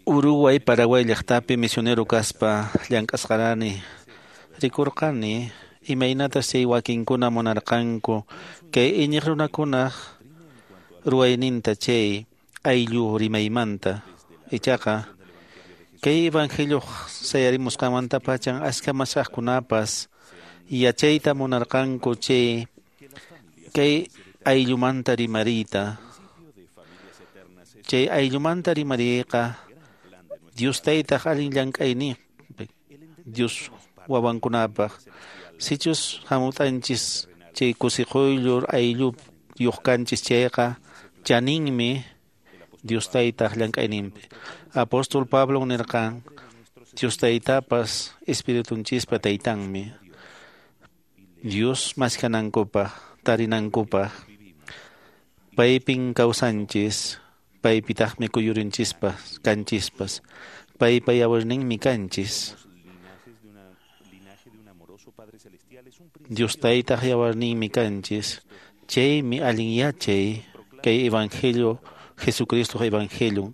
Uruguay, Paraguay llaqtapi misionero kaspa llank'asqarani rikurqani imaynatas chay wakinkuna munarqanku kay iñiq runakunaq ruwayninta chay ayllu rimaymanta ichaqa kay evangelio sayarimusqamanta pachan askha masaqkunapas yachayta munarqanku chay kay ayllumanta rimariyta chay ayllumanta rimariyqa Dios taytaq allin llank'ayninpi Dios wawankunapaq sichus hamut'anchis chay kusiquyllur ayllup yuqqanchis chayqa chaninmi Dios taytaq llank'ayninpi Apóstol Pablo nirqan Dios taytapas espiritunchispa taytanmi Dios maskanankupaq tarinankupaq paypin kawsanchis paypitaqmi kuyurinchispas kanchispas paypa yawarninmi kanchis Dios taytaq yawarninmi kanchis chaymi allin yachay kay evangelio Jesucristo evangelio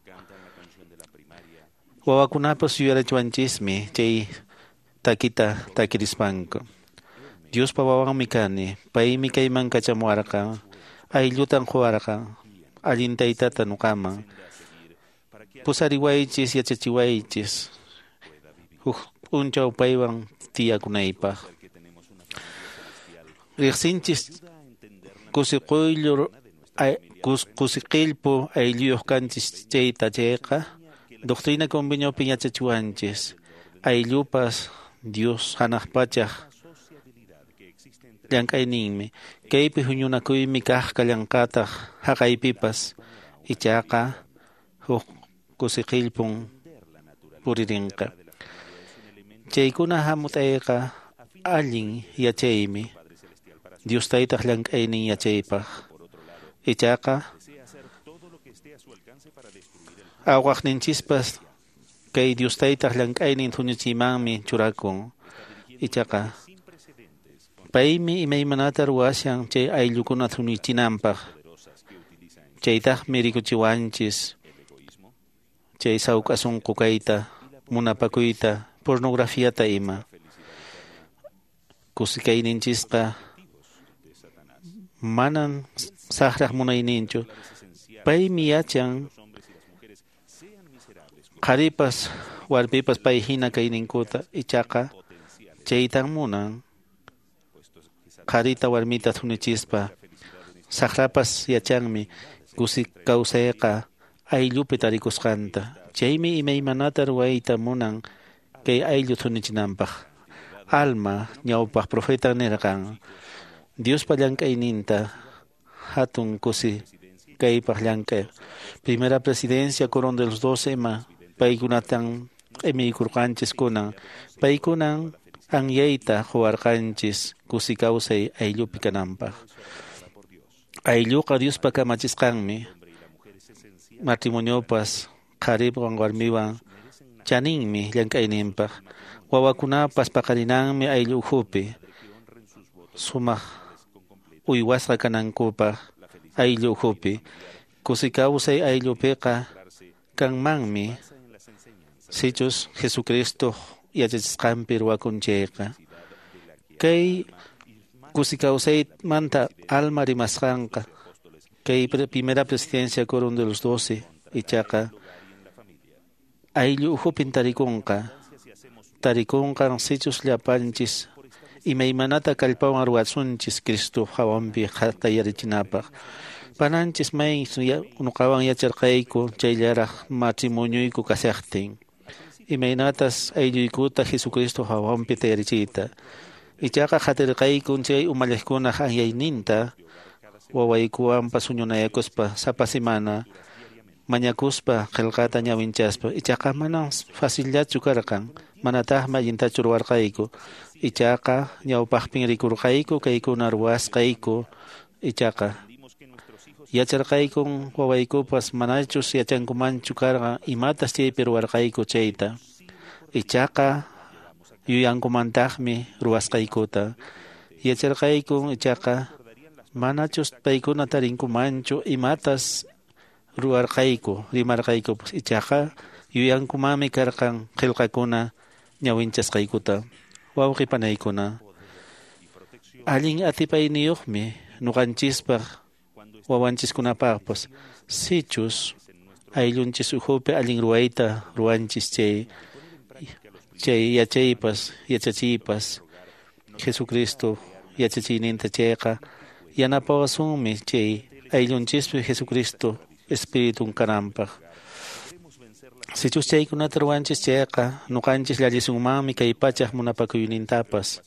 wawakunapas yuyarachiwanchismi chay takita takirispanku Diospa wawanmi kani paymi kayman kachamuwarqa ayllutan quwarqa allin taytata nuqaman pusariwaychis yachachiwaychis huk p'unchaw paywan tiyakunaypaq riqsinchis kusiquyllur kusiqillpu aylluyuq kanchis chayta chayqa doctrina conveniopi yachachiwanchis ayllupas Dios hanaq pachaq llank'ayninmi kaypi huñunakuymi kaqqa llanqataq haqaypipas ichaqa huk kusiqillpun puririnqa chaykuna hamut'ayqa allin yachaymi Dios taytaq llank'aynin yachaypaq ichaqa awaqninchispas kay Dios taytaq llank'aynin huñuchiymanmi churakun ichaqa paymi imaymanata ruwashan chay ayllukuna huñuchinanpaq chaytaqmi rikuchiwanchis chay sawk'asunqu kayta munapakuyta pornografiata ima kusikayninchisqa manan saqraq munayninchu paymi yachan qharipas warpipas pay hina kayninkuta ichaqa chaytan munan qharita warmita huñuchispa saqrapas yachanmi kusik kawsayqa ayllupi tarikusqanta chaymi imaymanata ruwayta munan kay ayllu huñuchinanpaq alma ñawpaq profeta nirqan Diospa llank'ayninta hatun kusi kaypaq llank'ay primera presidencia Corón de los 12 ima paykunatan emiykurqanchis kunan paykunan anyayta quwarqanchis kusi kawsay ayllupi kananpaq aylluqa Diospa kamachisqanmi matrimoniopas qhariwan warmiwan chaninmi llank'ayninpaq wawakunapas paqarinanmi ayllu ukhupi sumaq uywasqa kanankupaq ayllu ukhupi kusi kawsay ayllupiqa kanmanmi sichus Jesucristo yachachisqanpi ruwakunchayqa kay kusi kawsaymanta alma rimasqanqa kay primera presidencia Corón de los 12 ichaqa ayllu ukhupin tarikunqa sichus llapanchis imaymanata kallpawan ruwasunchis Cristo hawanpi hatayarichinapaq pananchis may nuqawan yacharqayku chayllaraq matrimoniuyku kasaqtin imaynatas aylluykuta Jesucristo hawanpi tayarichiyta ichaqa qatirqayku chay umalliqkunaq anyayninta wawaykuwanpas huñunayakuspa sapa semana mañakuspa qillqata ñawinchaspa ichaqa manan facillachu karqan manataqmi allintachu ruwarqayku ichaqa ñawpaqpin rikurqayku kaykuna ruwasqayku ichaqa yacharqaykun wawaykupas manachus yachankumanchu karqa imatas chaypi ruwarqayku chayta ichaqa yuyankumantaqmi ruwasqaykuta yacharqaykun ichaqa manachus paykuna tarinkumanchu imatas ruwarqayku rimarqayku ichaqa yuyankumami karqan qillqakuna ñawinchasqaykuta wawqi panaykuna allin atipayniyuqmi nuqanchispaq wawanchiskunapaqpas sichus ayllunchis uhupi allin ruwayta ruwanchis chay yachachiypas Jesucristo yachachiyninta chayqa yanapawasunmi chay ayllunchis Jesucristo Espíritun kananpaq. Sichus chaykunata ruwanchis chayqa nuqanchis llallisunmanmi kay pachaq munapakuynintapas.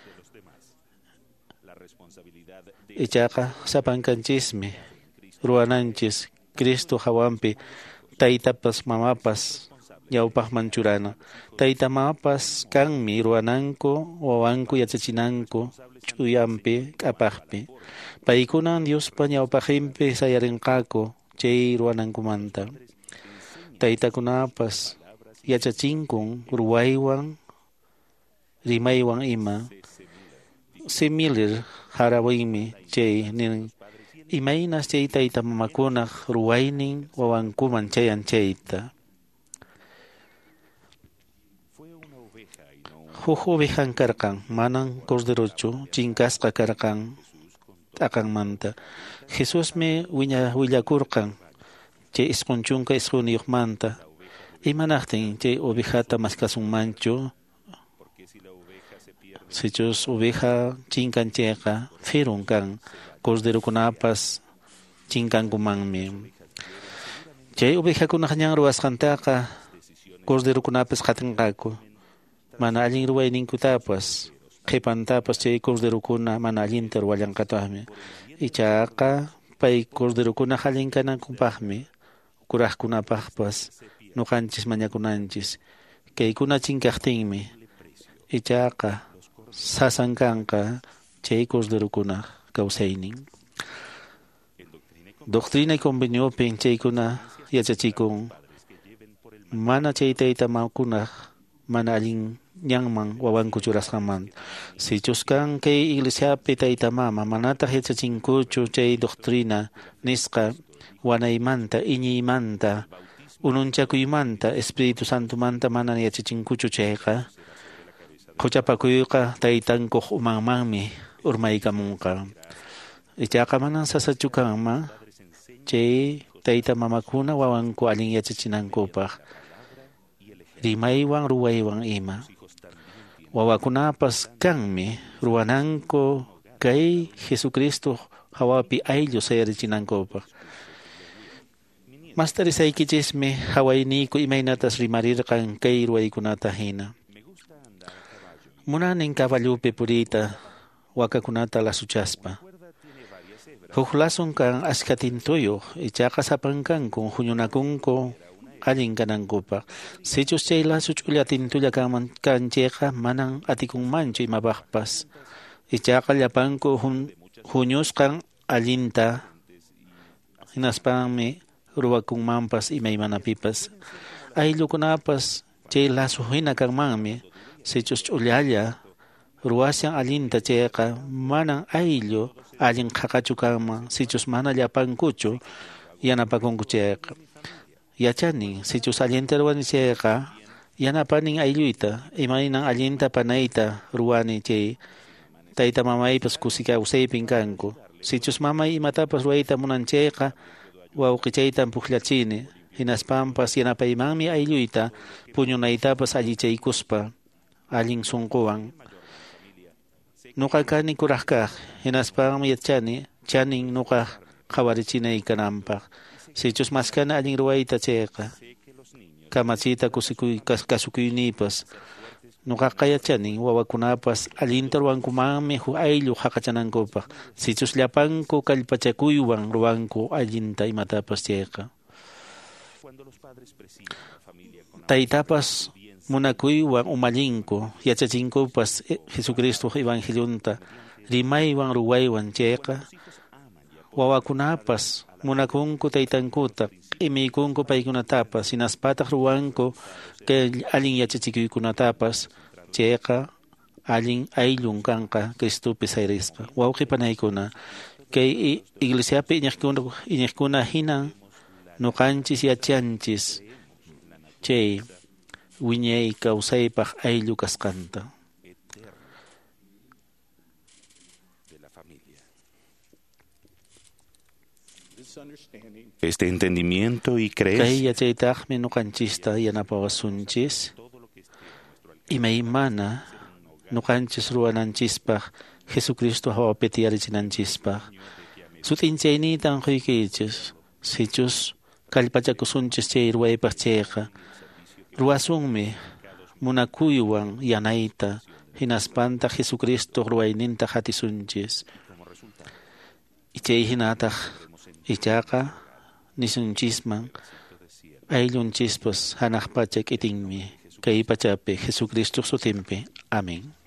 Ichaqa sapankanchismi ruwananchis Cristo hawanpi taytapas mamapas ñawpaqman churana. Tayta mamapas kanmi ruwananku wawanku yachachinanku ch'uyanpi k'apaqpi. Paykunan Diospa ñawpaqinpi sayarinqaku chay ruwanankumanta. Taytakunapas yachachinkun ruwaywan rimaywan ima similar harawinmi chay nin imaynas chay tayta mamakunaq ruwaynin wawankuman chayan chayta. Huk ovejan karqan manan corderochu chinkasqa karqan t'aqanmanta. Jesusmi willakurqan chay isqunchunqa isquniyuqmanta imanaqtin chay ovejata maskasunmanchu. Sichus oveja chinkan chayqa firun kan corderokunapas chinkankumanmi. Chay ovejakunaq ñan ruwasqantaqa corderokunapas qatinqaku. Mana allin ruwayninkutapas qhipantapas chay corderokuna mana allinta ruwallanqataqmi. Ichaqa pay corderokuna allin kanankupaqmi kuraqkunapaqpas nuqanchis mañakunanchis. Kaykuna chinkaqtinmi ichaqa sasan kanqa chay corderokuna kawsaynin. Doctrina y conveniopin chaykuna yachachikun mana chay taytamakunaq mana allin ñanman wawanku churasqanman. Sichus kan kay iglesiapi taytamama manataq yachachinkuchu chay doctrina nisqa wanaymanta iñiymanta ununchakuymanta Espíritu Santumanta mana yachachinkuchu chayqa quchapakuyqa taytankuq umanmanmi urmaykamunqa. Ichaqa manan sasachu kanman chay taytamamakuna wawanku allin yachachinankupaq rimaywan ruwaywan ima. Wawakunapas kanmi ruwananku kay Jesucristo hawapi ayllu sayarichinankupak. Mastarisaykichikmi hawayniyku imaynatas rimarirqan kay ruwaykunata hina. Munanin caballupi puriyta wakakunata lasuchaspa. Huk lasun kan askatintuyuq ichaqa sapankankun huñunakunku allin kanankupaq. Sichus chay lasu ch'ullatintulla kanchayqa manan atikunmanchu imapaqpas. Ichaqa llapanku huñusqan allinta hinaspanmi ruwakunmanpas imaymanapipas. Ayllukunapas chay lasu hina kanmanmi. Sichus ch'ullalla ruwasyan allinta chayqa manan ayllu allin qhaqachu kanman. Sichus mana llapankuchu yanapakunku chayqa. Yachanin sichus allinta ruwani chayqa yanapanin aylluyta imaynan allinta panayta ruwani chay tayta mamaypas kusikawsaypin kanku. Sichus mamay imatapas ruwayta munan chayqa wawqichaytan pukllachini. Hinaspampas yanapaymanmi aylluyta puñunaytapas allichaykuspa allin sunquwan. Nuqa kani kuraq kaq hinaspammi yachani chanin nuqa qhawarichinay kananpaq. Sichus maskana allin ruwayta chayqa kamachiyta kasukuynipas nuqaqa yachanin wawakunapas allinta ruwankumanmi huk ayllu haqachanankupaq. Sichus llapanku kallpachakuywan ruwanku allinta imatapas chayqa. Taytapas munakuywan umallinku yachachinkupas Jesucristo evangeliunta rimaywan ruwaywan chayqa wawakunapas munakunku taytankuta q'imiykunku paykunatapas hinaspataq ruwanku kay allin yachachikuykunatapas chayqa allin ayllun kanqa Cristupi sayrispa. Wawqi panaykuna kay iglesiapi iñiqkuna hinan nuqanchis yachanchis chay wiñay kawsaypaq ayllu kasqanta. Este entendimiento y Kay creencia yachaytaqmi nuqanchista yanapawasunchis imaymana nuqanchis ruwananchispaq Jesucristo hawapi tiyarichinanchispaq. Sutinchayniytan quykichis sichus kallpachakusunchis chay ruwaypaq chayqa ruwasunmi munakuywan yanayta hinaspanta Jesucristo ruwayninta hatisunchis. Chay hinataq ichaqa nisunchisman ayllunchispus hanaq pacha k'itinmi kay pachapi Jesucristo sutinpi. Amén.